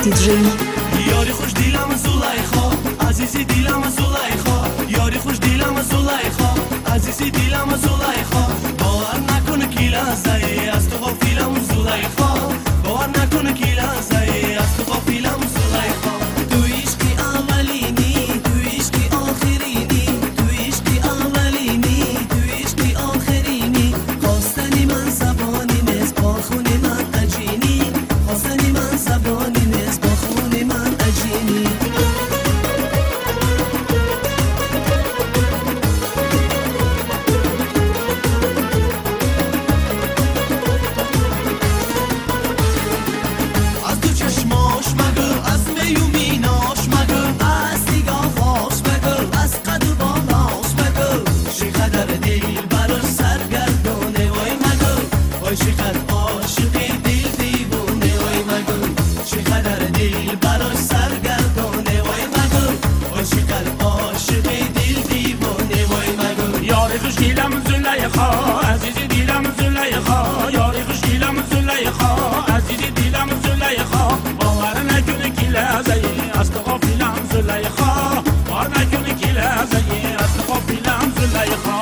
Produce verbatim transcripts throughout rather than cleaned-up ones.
نقطه جی. یاری خوش دیلم زلیخا، عزیزی دیلم زلیخا، یاری خوش دیلم زلیخا، عزیزی دیلم زلیخا، باور نکن کی لحظه از تو غافلم زلیخا، باور نکن کی لحظه از تو غافلم زلیخا. تو عشقی اولینی، تو عشقی آخرینی، تو عشقی اولینی، تو عشقی آخرینی، خواستنی من زبانی نیست با خون من عجینی، خواستنی من زبانی نیست با خون من عجینی. از تو چشماش مگو، از میومیناش مگو، از نگاهاش مگو، از قد و بالاش مگو، چقدر دل براش سرگردونه وای مگو، وای چقدر عاشقی دل دیوونه وای مگو، چقدر دل براش سرگردونه وای مگو، وای چقدر عاشقی دل دیوونه وای مگو. یاری خوش دیلم زلیخا، عزیزی دیلم زلیخا، یاری خوش دیلم زلیخا، عزیزی دیلم زلیخا، باور نکنه کی لحظه از تو غافلم زلیخا، باور نکنه کی لحظه از تو غافلم زلیخا.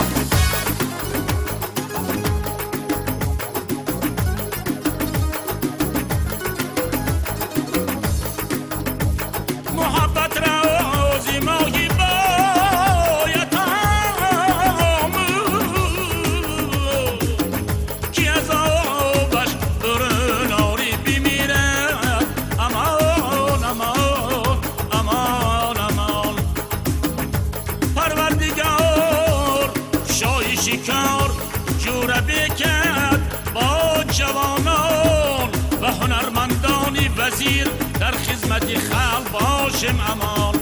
محبت را زیمایی باید آموز کی از آبش در ناری بمیره. امان امان امان امان پروردگار شای شکار جوره بکرد با جوانان و هنرمندانی وزیر در خدمت خلق باشم امان.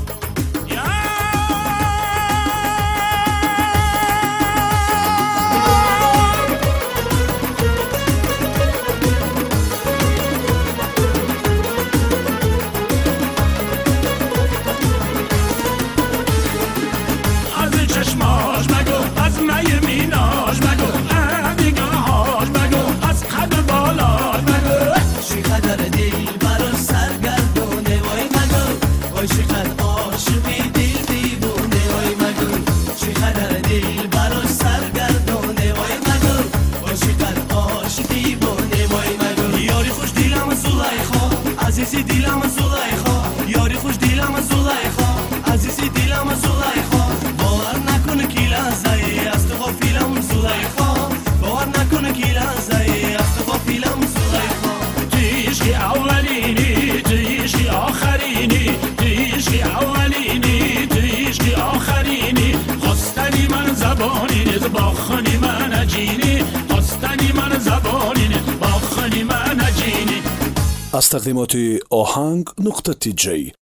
از چشماش مگو، از میمیناش مگو، از نگاهاش مگو، از قد بالاش مگو، چقدر دل براش سرگردونه وای مگو، وای چقدر عاشقی دل دیوونه وای مگو، چقدر دل براش سرگردونه وای مگو، وای چقدر عاشقی دیوونه وای مگو. یاری خوش دیلم زلیخا، عزیزی دیلم زلیخا، یاری خوش دیلم زلیخا، عزیزی دیلم زلیخا، باور نکن کی لحظه از تو غافلم زلیخا، باور نکن کی لحظه از تو غافلم زلیخا. تو عشقی اولینی، تو عشقی آخرینی، تو عشقی اولینی، تو عشقی آخرینی، خواستنی من زبانی نیست با خونی من عجینی، خواستنی من زبانی نیست با خونی من عجینی. از تقدیمات آهنگ نقطه جی